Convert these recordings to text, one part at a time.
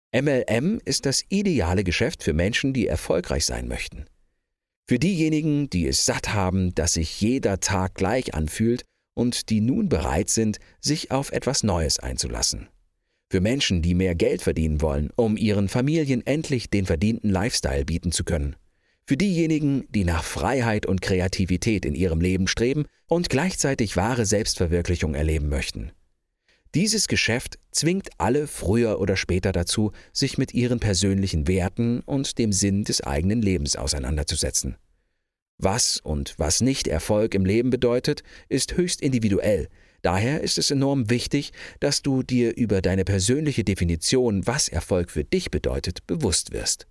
MLM ist das ideale Geschäft für Menschen, die erfolgreich sein möchten. Für diejenigen, die es satt haben, dass sich jeder Tag gleich anfühlt und die nun bereit sind, sich auf etwas Neues einzulassen. Für Menschen, die mehr Geld verdienen wollen, um ihren Familien endlich den verdienten Lifestyle bieten zu können. Für diejenigen, die nach Freiheit und Kreativität in ihrem Leben streben und gleichzeitig wahre Selbstverwirklichung erleben möchten. Dieses Geschäft zwingt alle früher oder später dazu, sich mit ihren persönlichen Werten und dem Sinn des eigenen Lebens auseinanderzusetzen. Was und was nicht Erfolg im Leben bedeutet, ist höchst individuell. Daher ist es enorm wichtig, dass du dir über deine persönliche Definition, was Erfolg für dich bedeutet, bewusst wirst.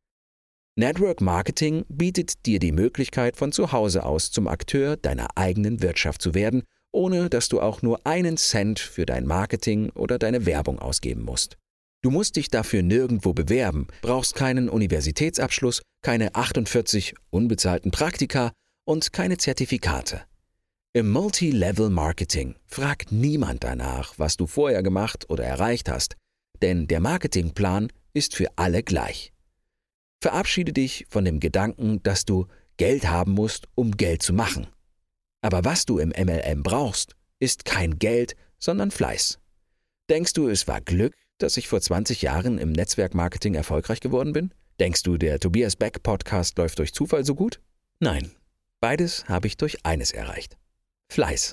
Network Marketing bietet dir die Möglichkeit, von zu Hause aus zum Akteur deiner eigenen Wirtschaft zu werden, ohne dass du auch nur einen Cent für dein Marketing oder deine Werbung ausgeben musst. Du musst dich dafür nirgendwo bewerben, brauchst keinen Universitätsabschluss, keine 48 unbezahlten Praktika und keine Zertifikate. Im Multi-Level-Marketing fragt niemand danach, was du vorher gemacht oder erreicht hast, denn der Marketingplan ist für alle gleich. Verabschiede dich von dem Gedanken, dass du Geld haben musst, um Geld zu machen. Aber was du im MLM brauchst, ist kein Geld, sondern Fleiß. Denkst du, es war Glück, dass ich vor 20 Jahren im Netzwerkmarketing erfolgreich geworden bin? Denkst du, der Tobias Beck Podcast läuft durch Zufall so gut? Nein, beides habe ich durch eines erreicht. Fleiß.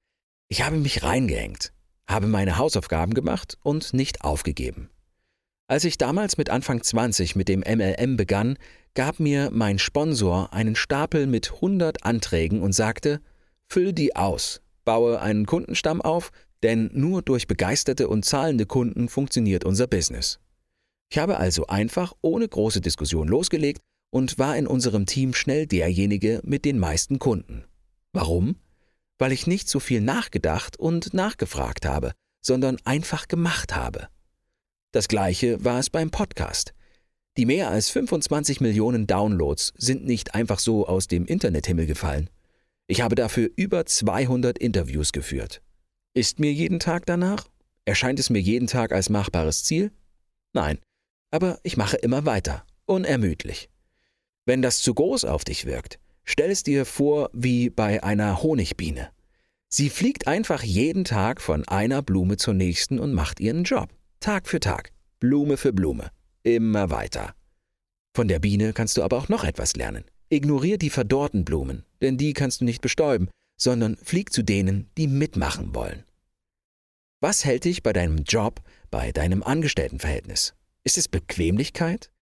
Ich habe mich reingehängt, habe meine Hausaufgaben gemacht und nicht aufgegeben. Als ich damals mit Anfang 20 mit dem MLM begann, gab mir mein Sponsor einen Stapel mit 100 Anträgen und sagte, füll die aus, baue einen Kundenstamm auf, denn nur durch begeisterte und zahlende Kunden funktioniert unser Business. Ich habe also einfach ohne große Diskussion losgelegt und war in unserem Team schnell derjenige mit den meisten Kunden. Warum? Weil ich nicht so viel nachgedacht und nachgefragt habe, sondern einfach gemacht habe. Das Gleiche war es beim Podcast. Die mehr als 25 Millionen Downloads sind nicht einfach so aus dem Internethimmel gefallen. Ich habe dafür über 200 Interviews geführt. Ist mir jeden Tag danach? Erscheint es mir jeden Tag als machbares Ziel? Nein, aber ich mache immer weiter, unermüdlich. Wenn das zu groß auf dich wirkt, stell es dir vor wie bei einer Honigbiene. Sie fliegt einfach jeden Tag von einer Blume zur nächsten und macht ihren Job. Tag für Tag, Blume für Blume, immer weiter. Von der Biene kannst du aber auch noch etwas lernen. Ignorier die verdorrten Blumen, denn die kannst du nicht bestäuben, sondern flieg zu denen, die mitmachen wollen. Was hält dich bei deinem Job, bei deinem Angestelltenverhältnis? Ist es Bequemlichkeit?